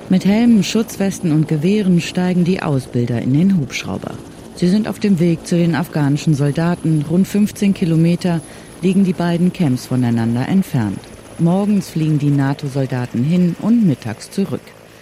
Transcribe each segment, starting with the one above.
Mit Helmen, Schutzwesten und Gewehren steigen die Ausbilder in den Hubschrauber. Sie sind auf dem Weg zu den afghanischen Soldaten. Rund 15 Kilometer liegen die beiden Camps voneinander entfernt. Morgens fliegen die NATO-Soldaten hin und mittags zurück.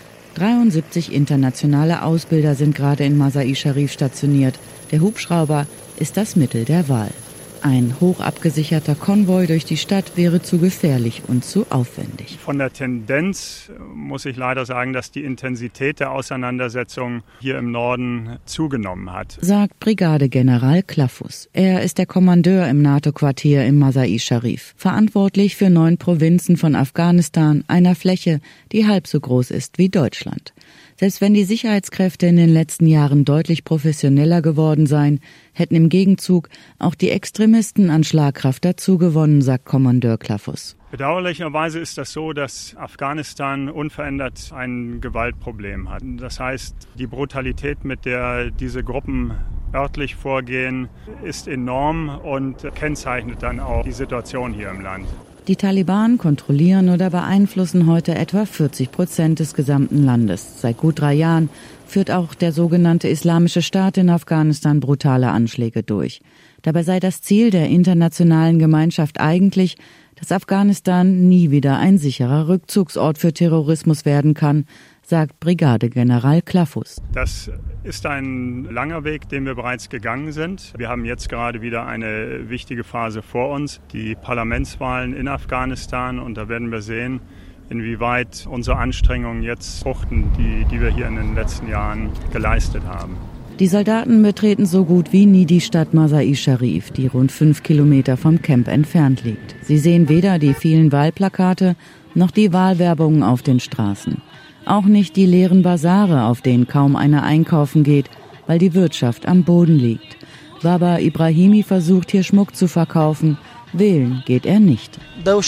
73 internationale Ausbilder sind gerade in Mazar-i-Sharif stationiert. Der Hubschrauber ist das Mittel der Wahl. Ein hoch abgesicherter Konvoi durch die Stadt wäre zu gefährlich und zu aufwendig. Von der Tendenz muss ich leider sagen, dass die Intensität der Auseinandersetzung hier im Norden zugenommen hat, sagt Brigadegeneral Klafus. Er ist der Kommandeur im NATO-Quartier im Mazar-i-Sharif, verantwortlich für 9 Provinzen von Afghanistan, einer Fläche, die halb so groß ist wie Deutschland. Selbst wenn die Sicherheitskräfte in den letzten Jahren deutlich professioneller geworden seien, hätten im Gegenzug auch die Extremisten an Schlagkraft dazugewonnen, sagt Kommandeur Klafus. Bedauerlicherweise ist das so, dass Afghanistan unverändert ein Gewaltproblem hat. Das heißt, die Brutalität, mit der diese Gruppen örtlich vorgehen, ist enorm und kennzeichnet dann auch die Situation hier im Land. Die Taliban kontrollieren oder beeinflussen heute etwa 40% des gesamten Landes. Seit gut 3 Jahren führt auch der sogenannte Islamische Staat in Afghanistan brutale Anschläge durch. Dabei sei das Ziel der internationalen Gemeinschaft eigentlich, dass Afghanistan nie wieder ein sicherer Rückzugsort für Terrorismus werden kann, sagt Brigadegeneral Klafus. Das ist ein langer Weg, den wir bereits gegangen sind. Wir haben jetzt gerade wieder eine wichtige Phase vor uns, die Parlamentswahlen in Afghanistan. Und da werden wir sehen, inwieweit unsere Anstrengungen jetzt fruchten, die wir hier in den letzten Jahren geleistet haben. Die Soldaten betreten so gut wie nie die Stadt Mazar-i-Sharif, die rund 5 Kilometer vom Camp entfernt liegt. Sie sehen weder die vielen Wahlplakate noch die Wahlwerbung auf den Straßen. Auch nicht die leeren Basare, auf denen kaum einer einkaufen geht, weil die Wirtschaft am Boden liegt. Baba Ibrahimi versucht hier Schmuck zu verkaufen. Wählen geht er nicht.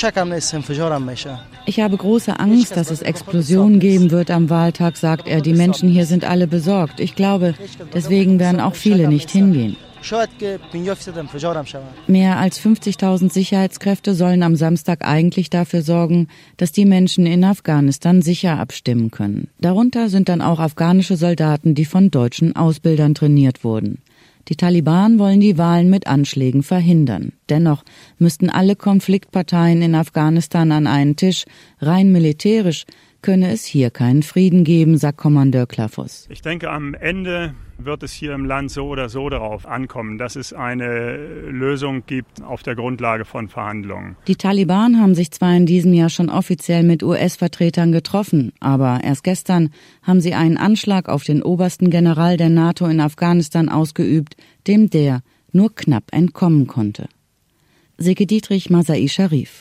Ich habe große Angst, dass es Explosionen geben wird am Wahltag, sagt er. Die Menschen hier sind alle besorgt. Ich glaube, deswegen werden auch viele nicht hingehen. Mehr als 50.000 Sicherheitskräfte sollen am Samstag eigentlich dafür sorgen, dass die Menschen in Afghanistan sicher abstimmen können. Darunter sind dann auch afghanische Soldaten, die von deutschen Ausbildern trainiert wurden. Die Taliban wollen die Wahlen mit Anschlägen verhindern. Dennoch müssten alle Konfliktparteien in Afghanistan an einen Tisch. Rein militärisch könne es hier keinen Frieden geben, sagt Kommandeur Klafus. Ich denke, am Ende wird es hier im Land so oder so darauf ankommen, dass es eine Lösung gibt auf der Grundlage von Verhandlungen. Die Taliban haben sich zwar in diesem Jahr schon offiziell mit US-Vertretern getroffen, aber erst gestern haben sie einen Anschlag auf den obersten General der NATO in Afghanistan ausgeübt, dem der nur knapp entkommen konnte. Silke Dietrich, Mazar-i-Sharif.